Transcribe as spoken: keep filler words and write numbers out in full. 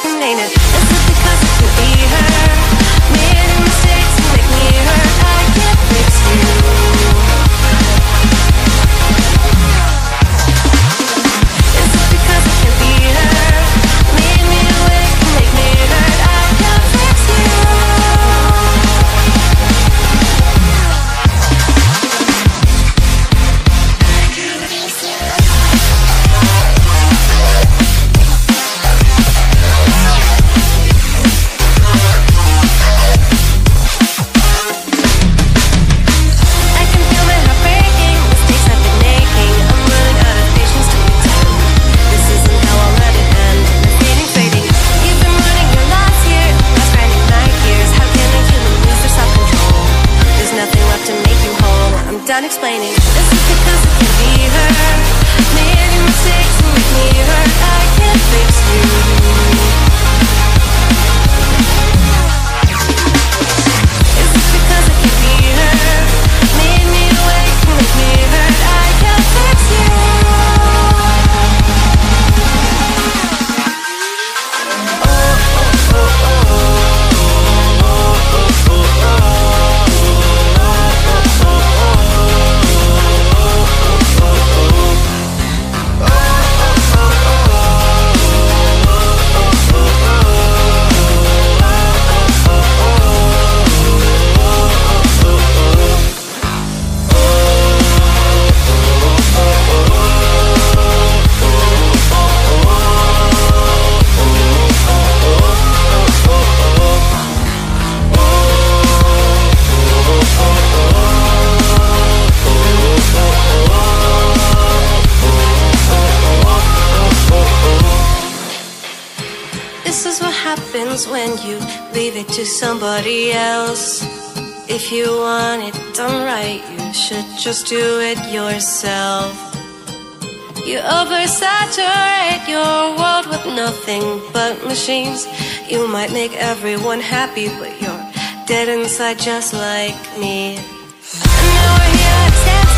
explain it. Is it because I could be her? Made mistakes to make me hurt. I can't fix you. Is it because I can't be her? Made me awake to make me hurt. I can't fix you. Done explaining. This is because I can't be her. Made mistakes to make me hurt. I can't fix you. Is this because I can't be her? Made me awake to make me hurt. I can't fix you. Oh, oh, oh, oh. This is what happens when you leave it to somebody else. If you want it done right, you should just do it yourself. You oversaturate your world with nothing but machines. You might make everyone happy, but you're dead inside just like me. And now we're here,